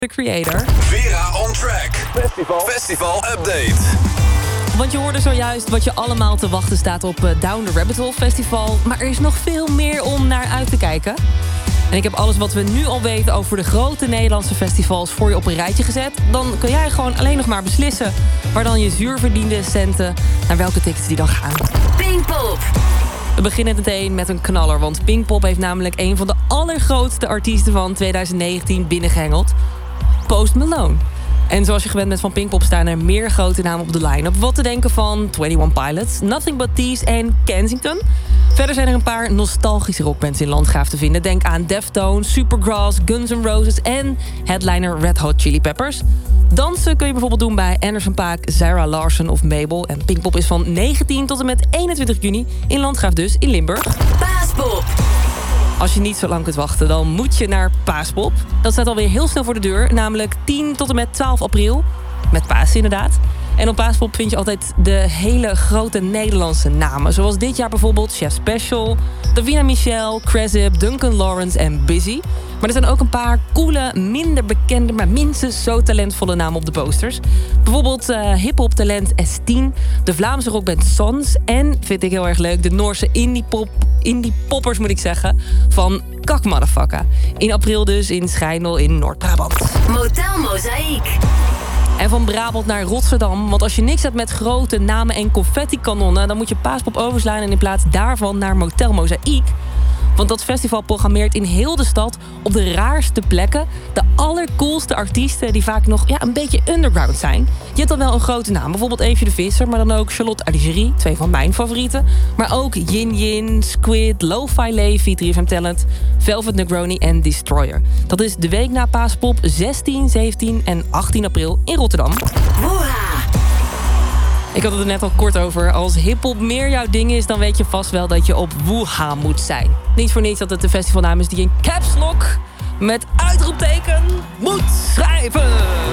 The Creator. Vera on Track. Festival Update. Want je hoorde zojuist wat je allemaal te wachten staat op Down the Rabbit Hole Festival. Maar er is nog veel meer om naar uit te kijken. En ik heb alles wat we nu al weten over de grote Nederlandse festivals voor je op een rijtje gezet. Dan kun jij gewoon alleen nog maar beslissen waar dan je zuurverdiende centen, naar welke tickets die dan gaan. Pinkpop. We beginnen meteen met een knaller, want Pinkpop heeft namelijk een van de allergrootste artiesten van 2019 binnengehengeld. Post Malone. En zoals je gewend bent van Pinkpop staan er meer grote namen op de line-up. Wat te denken van 21 Pilots, Nothing But Thieves en Kensington. Verder zijn er een paar nostalgische rockbands in Landgraaf te vinden. Denk aan Deftones, Supergrass, Guns N' Roses en headliner Red Hot Chili Peppers. Dansen kun je bijvoorbeeld doen bij Anderson .Paak, Zara Larsson of Mabel. En Pinkpop is van 19 tot en met 21 juni in Landgraaf dus in Limburg. Paaspop. Als je niet zo lang kunt wachten, dan moet je naar Paaspop. Dat staat alweer heel snel voor de deur, namelijk 10 tot en met 12 april. Met Paas inderdaad. En op Paaspop vind je altijd de hele grote Nederlandse namen. Zoals dit jaar bijvoorbeeld Chef Special, Davina Michel, Cresip, Duncan Lawrence en Busy. Maar er zijn ook een paar coole, minder bekende, maar minstens zo talentvolle namen op de posters. Bijvoorbeeld hip-hop talent S10, de Vlaamse rockband Sons en, vind ik heel erg leuk, de Noorse indie poppers moet ik zeggen, van Kak Motherfucker. In april dus in Schijndel in Noord-Brabant. Motel Mozaïek. En van Brabant naar Rotterdam. Want als je niks hebt met grote namen en confetti-kanonnen, dan moet je Paaspop overslaan en in plaats daarvan naar Motel Mozaïek. Want dat festival programmeert in heel de stad op de raarste plekken de allercoolste artiesten die vaak nog een beetje underground zijn. Je hebt dan wel een grote naam, bijvoorbeeld Eefje de Visser, maar dan ook Charlotte Aligerie, 2 van mijn favorieten. Maar ook Yin Yin, Squid, Lo-Fi Levi, 3FM Talent, Velvet Negroni en Destroyer. Dat is de week na Paaspop, 16, 17 en 18 april in Rotterdam. Woeha. Ik had het er net al kort over. Als hiphop meer jouw ding is, dan weet je vast wel dat je op Woeha moet zijn. Niet voor niets dat het de festivalnaam is die in caps lock met uitroepteken moet schrijven.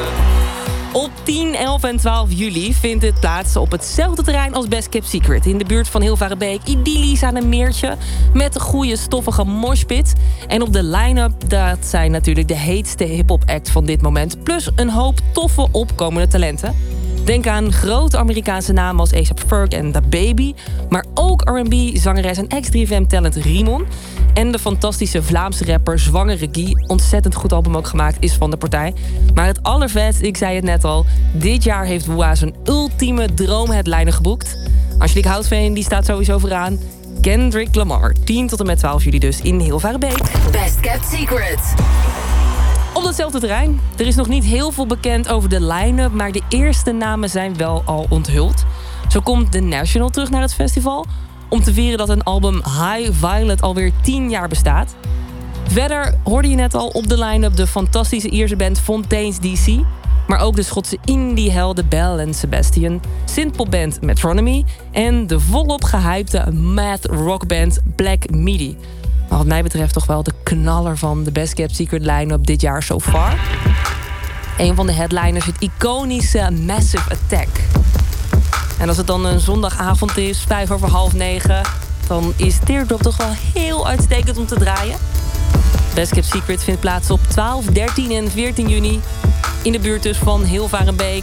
Op 10, 11 en 12 juli vindt het plaats op hetzelfde terrein als Best Kept Secret. In de buurt van Hilvarenbeek, idyllisch aan een meertje met een goede stoffige moshpit. En op de line-up, dat zijn natuurlijk de heetste hip-hop act van dit moment. Plus een hoop toffe opkomende talenten. Denk aan grote Amerikaanse namen als A$AP Ferg en DaBaby. Maar ook R&B-zangeres en ex-3FM-talent Rimon. En de fantastische Vlaamse rapper Zwangere Guy. Ontzettend goed album ook gemaakt, is van de partij. Maar het allervet, ik zei het net al, dit jaar heeft Woeha zijn ultieme droomheadliner geboekt. Angelique Houtveen, die staat sowieso vooraan. Kendrick Lamar, 10 tot en met 12 juli dus in Hilvarenbeek. Best Kept Secret. Op datzelfde terrein. Er is nog niet heel veel bekend over de line-up, maar de eerste namen zijn wel al onthuld. Zo komt The National terug naar het festival om te vieren dat een album High Violet alweer 10 jaar bestaat. Verder hoorde je net al op de line-up de fantastische Ierse band Fontaines DC, maar ook de Schotse indie-helden Belle en Sebastian, synthpopband Metronomy en de volop gehypte math rockband Black Midi. Maar wat mij betreft toch wel de knaller van de Best Kept Secret line-up dit jaar so far. Een van de headliners, het iconische Massive Attack. En als het dan een zondagavond is, 9:05, dan is Teardrop toch wel heel uitstekend om te draaien. Best Kept Secret vindt plaats op 12, 13 en 14 juni. In de buurt dus van Hilvarenbeek.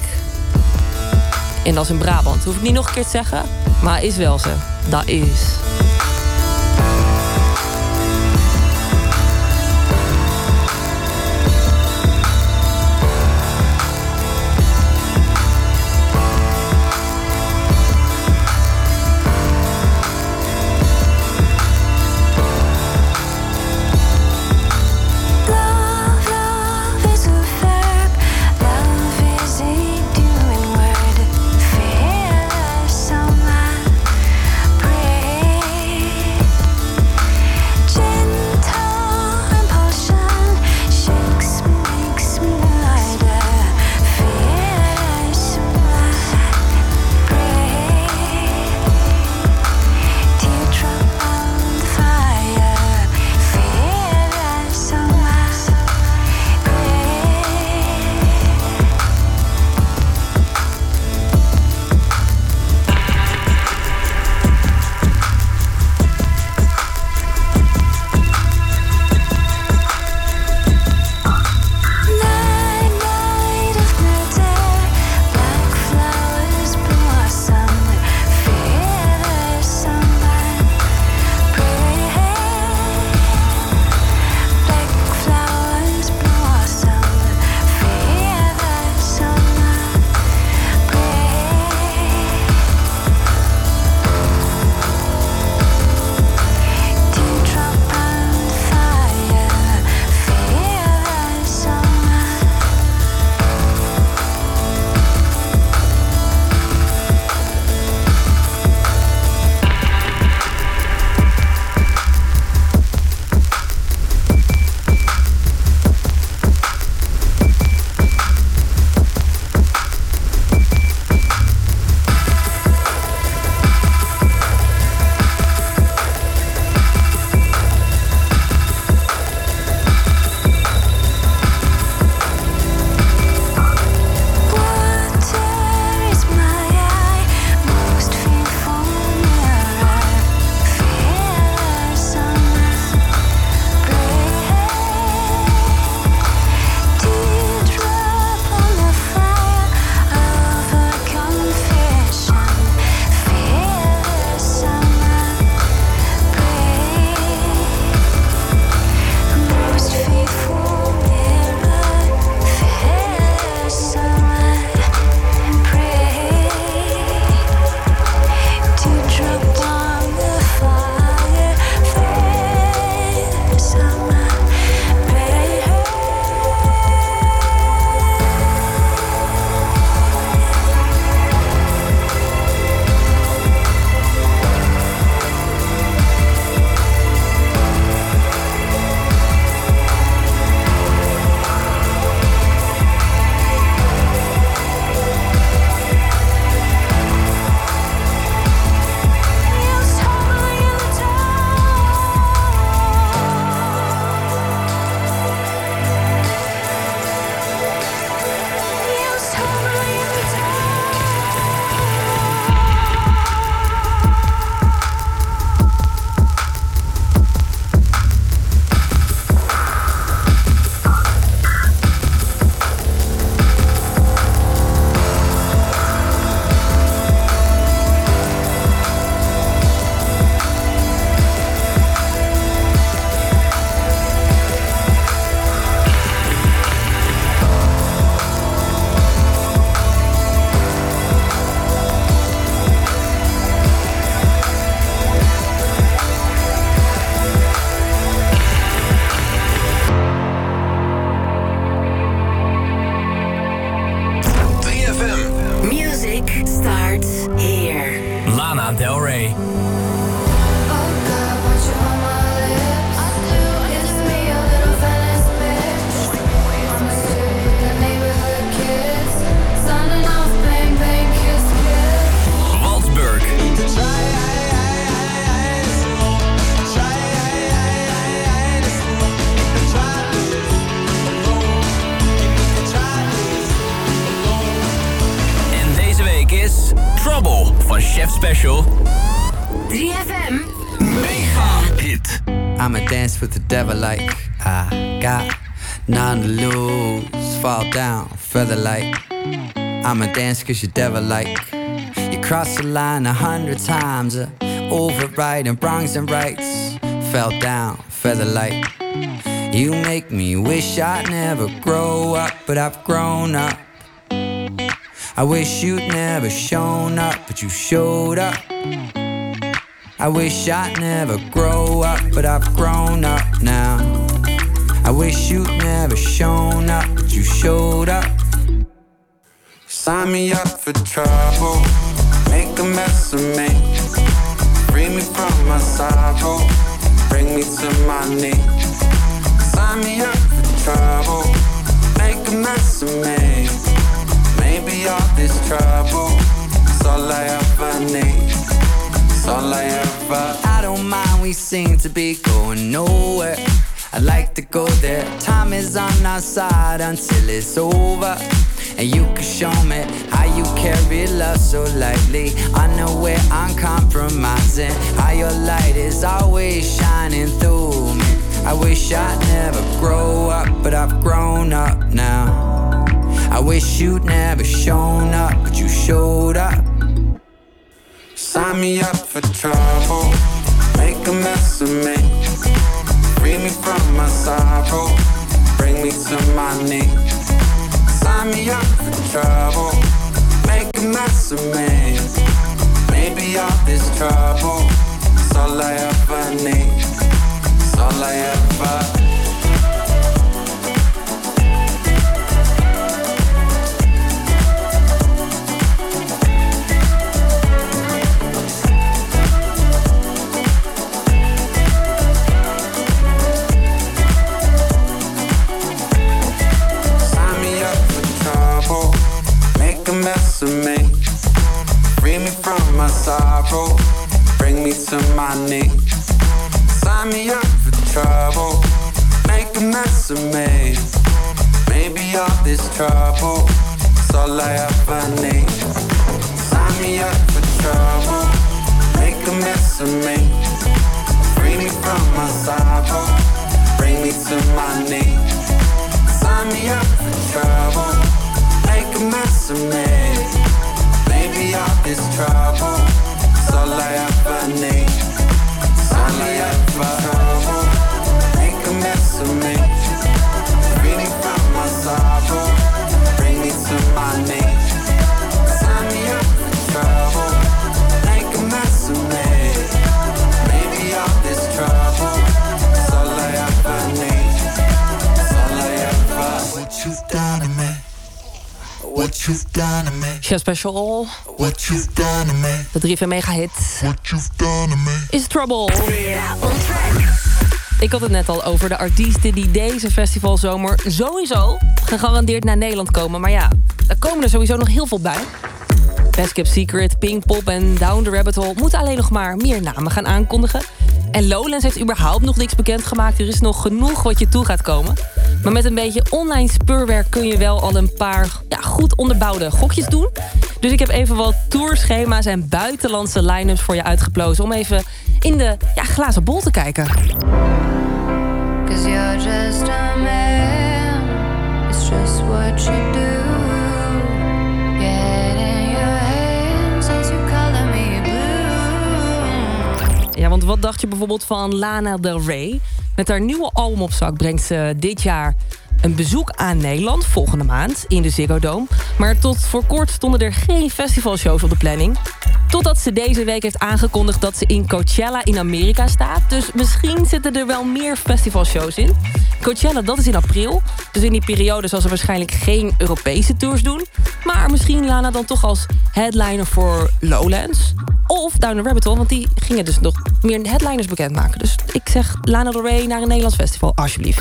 En dat is in Brabant. Hoef ik niet nog een keer te zeggen, maar is wel zo. Dat is. Feel so much. Trouble van Chef Special. 3FM. Mega hit. I'ma dance with the devil like I got none to lose. Fall down, feather like I'ma dance cause you devil like. You cross the line 100 times, overriding wrongs and rights. Fell down, feather like. You make me wish I'd never grow up, but I've grown up. I wish you'd never shown up, but you showed up. I wish I'd never grow up, but I've grown up now. I wish you'd never shown up, but you showed up. Sign me up for trouble, make a mess of me. Free me from my sorrow, bring me to my knees. Sign me up for trouble, make a mess of me. Maybe all this trouble is all I ever need. It's all I ever. I don't mind, we seem to be going nowhere. I like to go there. Time is on our side until it's over. And you can show me how you carry love so lightly. I know where I'm compromising, how your light is always shining through me. I wish I'd never grow up, but I've grown up now. I wish you'd never shown up, but you showed up. Sign me up for trouble, make a mess of me. Free me from my sorrow, bring me to my knees. Sign me up for trouble, make a mess of me. Maybe all this trouble is all I ever need. It's all I ever. Mess of me, free me from my sorrow, bring me to my knees. Sign me up for trouble, make a mess of me. Maybe all this trouble is all I ever need. Sign me up for trouble, make a mess of me. Free me from my sorrow, bring me to my knees. Sign me up for trouble, make a mess of me. Maybe all this trouble is all I ever need. It's all I ever. Trouble, make a mess of me. Free me from my sorrow, bring me to my knees. Sign me up for trouble, make a mess of me. Maybe all this trouble is all I ever need. It's all I ever. What you've done to me. What you've done to me. Chef Special. What you've done to me. De 3FM mega hit. What you've done to me. Is Trouble. Ik had het net al over de artiesten die deze festivalzomer sowieso gegarandeerd naar Nederland komen. Maar ja, daar komen er sowieso nog heel veel bij. Best Kept Secret, Pinkpop en Down the Rabbit Hole moeten alleen nog maar meer namen gaan aankondigen. En Lowlands heeft überhaupt nog niks bekendgemaakt. Er is nog genoeg wat je toe gaat komen. Maar met een beetje online speurwerk kun je wel al een paar goed onderbouwde gokjes doen. Dus ik heb even wat tourschema's en buitenlandse line-ups voor je uitgeplozen om even in de glazen bol te kijken. 'Cause you're just a man. It's just what you do. Ja, want wat dacht je bijvoorbeeld van Lana Del Rey? Met haar nieuwe album op zak brengt ze dit jaar een bezoek aan Nederland volgende maand in de Ziggo Dome. Maar tot voor kort stonden er geen festivalshows op de planning. Totdat ze deze week heeft aangekondigd dat ze in Coachella in Amerika staat. Dus misschien zitten er wel meer festivalshows in. Coachella, dat is in april. Dus in die periode zal ze waarschijnlijk geen Europese tours doen. Maar misschien Lana dan toch als headliner voor Lowlands. Of Down the Rabbit Hole, want die gingen dus nog meer headliners bekendmaken. Dus ik zeg Lana Del Rey naar een Nederlands festival, alsjeblieft.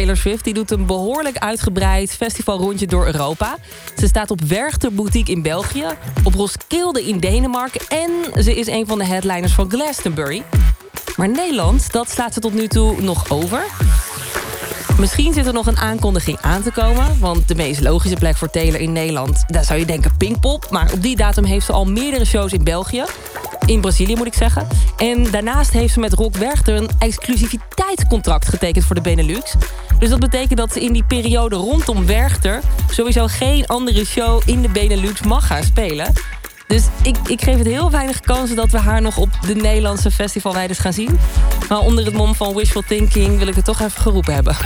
Taylor Swift die doet een behoorlijk uitgebreid festivalrondje door Europa. Ze staat op Werchter Boutique in België, op Roskilde in Denemarken en ze is een van de headliners van Glastonbury. Maar Nederland, dat slaat ze tot nu toe nog over. Misschien zit er nog een aankondiging aan te komen, want de meest logische plek voor Taylor in Nederland, daar zou je denken Pinkpop. Maar op die datum heeft ze al meerdere shows in België. In Brazilië moet ik zeggen. En daarnaast heeft ze met Rock Werchter een exclusiviteitscontract getekend voor de Benelux. Dus dat betekent dat ze in die periode rondom Werchter sowieso geen andere show in de Benelux mag gaan spelen. Dus ik geef het heel weinig kansen dat we haar nog op de Nederlandse festivalweiders gaan zien. Maar onder het mom van wishful thinking wil ik het toch even geroepen hebben.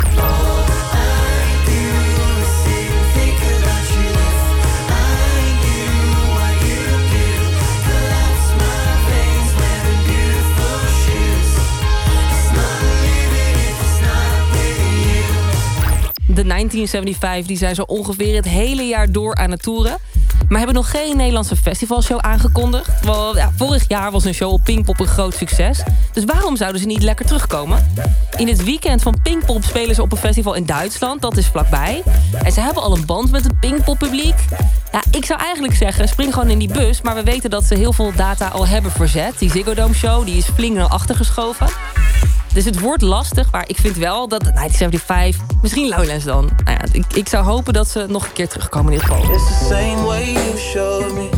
De 1975 die zijn zo ongeveer het hele jaar door aan het toeren. Maar hebben nog geen Nederlandse festivalshow aangekondigd. Wel, ja, vorig jaar was een show op Pinkpop een groot succes. Dus waarom zouden ze niet lekker terugkomen? In het weekend van Pinkpop spelen ze op een festival in Duitsland. Dat is vlakbij. En ze hebben al een band met het Pinkpop publiek. Ja, ik zou eigenlijk zeggen, spring gewoon in die bus. Maar we weten dat ze heel veel data al hebben verzet. Die Ziggo Dome show die is flink naar achter geschoven. Dus het wordt lastig, maar ik vind wel dat 1975, misschien Lowlands dan. Nou ja, ik zou hopen dat ze nog een keer terugkomen in ieder geval. It's the same way you showed me.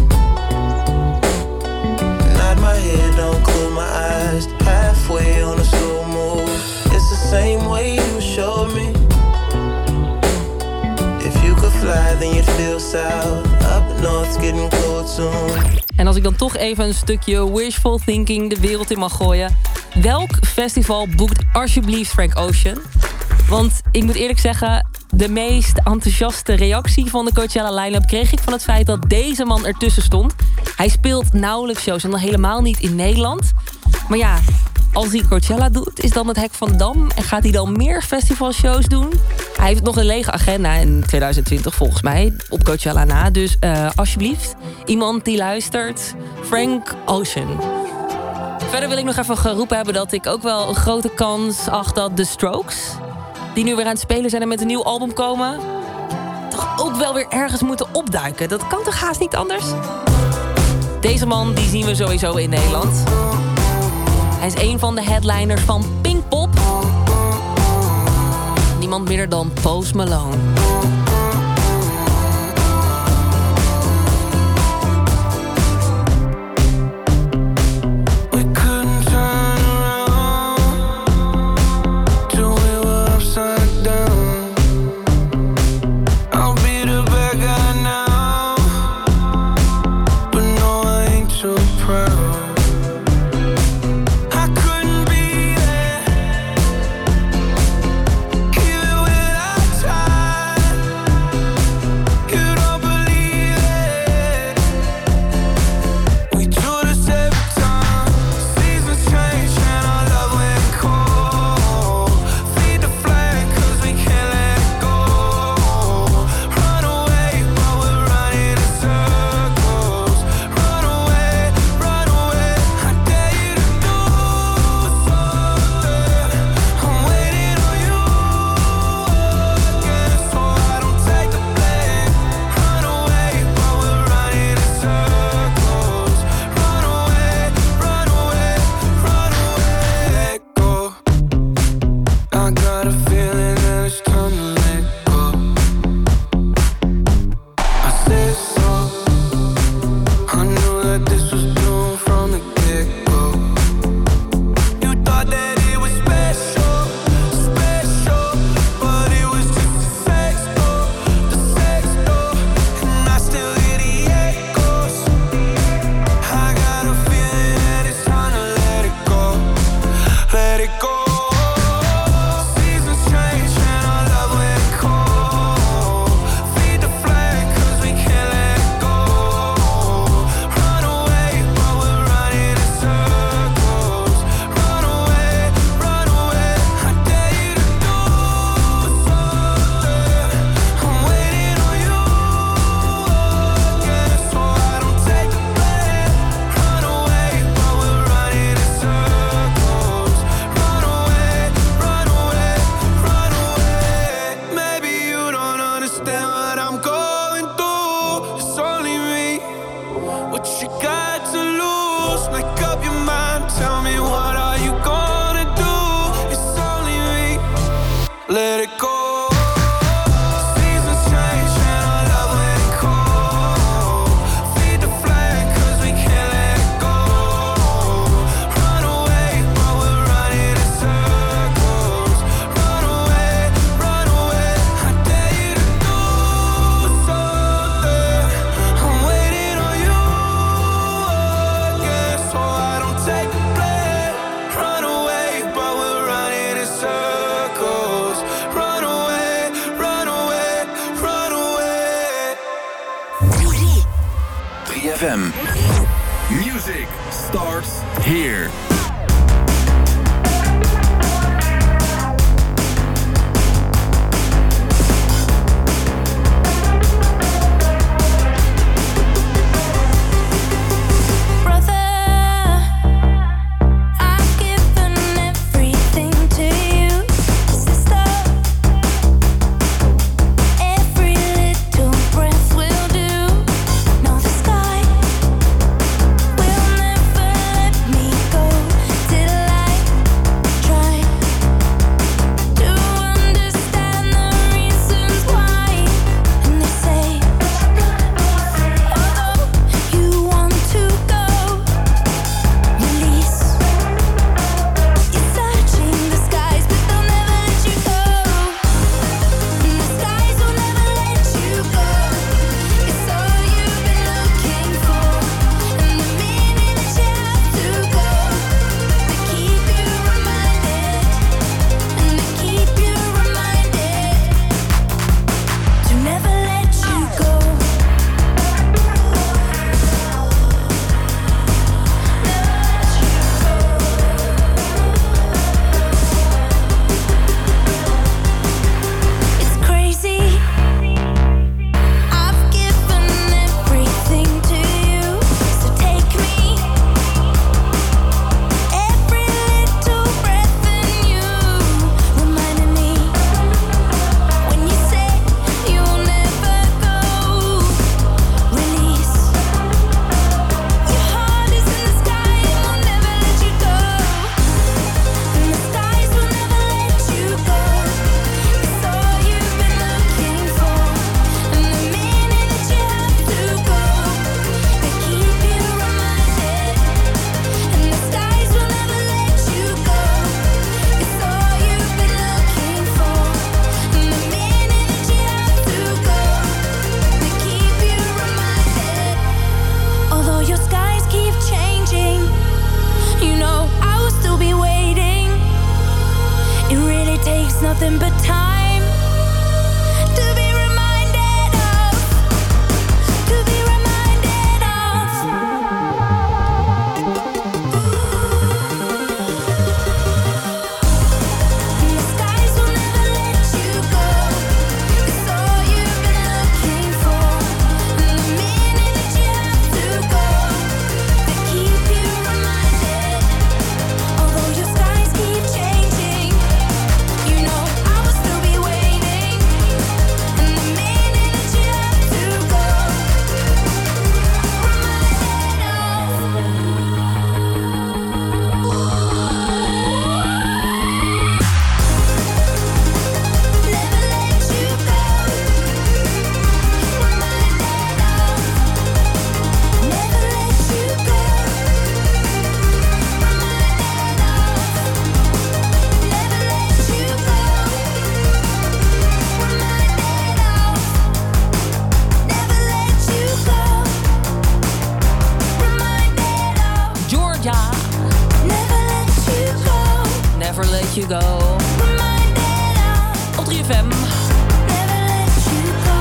Nod my head, don't close my eyes. Halfway on a slow move. It's the same way you showed me. If you could fly, then you'd feel south. Up north's getting cold soon. En als ik dan toch even een stukje wishful thinking de wereld in mag gooien. Welk festival boekt alsjeblieft Frank Ocean? Want ik moet eerlijk zeggen, de meest enthousiaste reactie van de Coachella line-up kreeg ik van het feit dat deze man ertussen stond. Hij speelt nauwelijks shows en dan helemaal niet in Nederland. Maar ja, als hij Coachella doet, is dan het Hek van Dam. En gaat hij dan meer festivalshows doen? Hij heeft nog een lege agenda in 2020 volgens mij, op Coachella na. Dus alsjeblieft, iemand die luistert, Frank Ocean. Verder wil ik nog even geroepen hebben dat ik ook wel een grote kans acht dat The Strokes, die nu weer aan het spelen zijn en met een nieuw album komen, toch ook wel weer ergens moeten opduiken. Dat kan toch haast niet anders? Deze man die zien we sowieso in Nederland. Hij is een van de headliners van Pinkpop. Niemand minder dan Post Malone. Even without time what you got to lose. Make up your mind, tell me what are you gonna do? It's only me, let it go. FM. Music starts here. Nothing but time to be reminded of, to be reminded of. And the skies will never let you go. It's all you've been looking for. And the minute that you have to go, they keep you reminded. Although your skies keep changing, you know I will still be waiting. And the minute that you have to go, reminded never let you go. Reminded never let you go. Never let you go. Never let you go. Georgia, Never let you go. Never Let You Go. Op 3FM. Never let you go.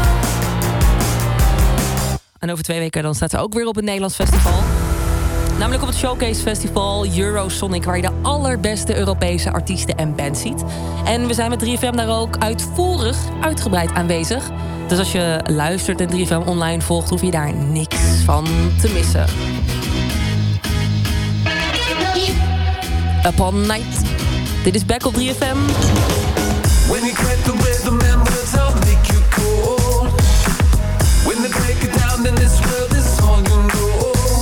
En over 2 weken dan staat ze ook weer op een Nederlands festival. Namelijk op het Showcase Festival Eurosonic, waar je de allerbeste Europese artiesten en bands ziet. En we zijn met 3FM daar ook uitgebreid aanwezig. Dus als je luistert en 3FM online volgt, hoef je daar niks van te missen. Up All Night. Dit is Back op 3FM. When you crack the rhythm and words I'll make you cold. When they break it down then this world is all you know.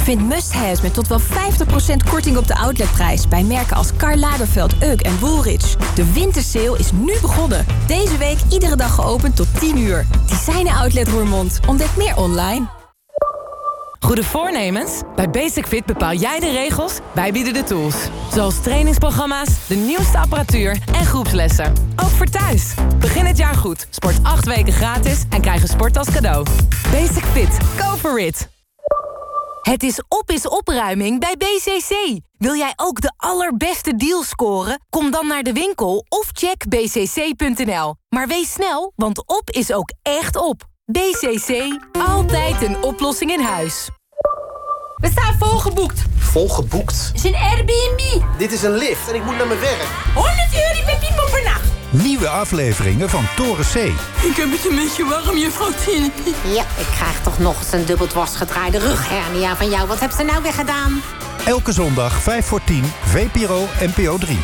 Vind must-haves met tot wel 50% korting op de outletprijs... bij merken als Karl Lagerfeld, UGG en Woolrich. De wintersale is nu begonnen. Deze week iedere dag geopend tot 10 uur. Design Outlet Roermond. Ontdek meer online. Goede voornemens? Bij Basic Fit bepaal jij de regels, wij bieden de tools. Zoals trainingsprogramma's, de nieuwste apparatuur en groepslessen. Ook voor thuis. Begin het jaar goed, sport 8 weken gratis en krijg een sport als cadeau. Basic Fit, go for it! Het is opruiming bij BCC. Wil jij ook de allerbeste deals scoren? Kom dan naar de winkel of check bcc.nl. Maar wees snel, want op is ook echt op. BCC, altijd een oplossing in huis. We staan volgeboekt. Volgeboekt? Het is een Airbnb. Dit is een lift en ik moet naar mijn werk. 100 euro per piemel per nacht. Nieuwe afleveringen van Toren C. Ik heb het een beetje warm, juffrouw Tien. Ja, ik krijg toch nog eens een dubbel dwarsgedraaide rughernia van jou. Wat heb ze nou weer gedaan? Elke zondag 5:10, VPRO NPO 3.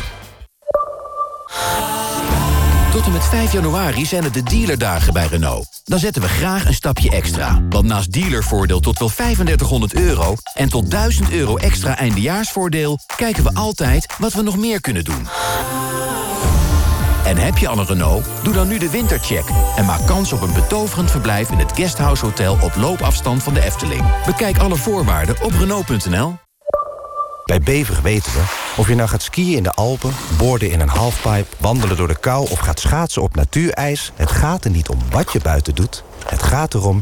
Tot en met 5 januari zijn het de dealerdagen bij Renault. Dan zetten we graag een stapje extra. Want naast dealervoordeel tot wel 3500 euro... en tot 1000 euro extra eindejaarsvoordeel... kijken we altijd wat we nog meer kunnen doen. En heb je al een Renault? Doe dan nu de wintercheck. En maak kans op een betoverend verblijf in het Guesthouse Hotel... op loopafstand van de Efteling. Bekijk alle voorwaarden op Renault.nl. Bij Bever weten we, of je nou gaat skiën in de Alpen... borden in een halfpipe, wandelen door de kou... of gaat schaatsen op natuurijs... het gaat er niet om wat je buiten doet. Het gaat erom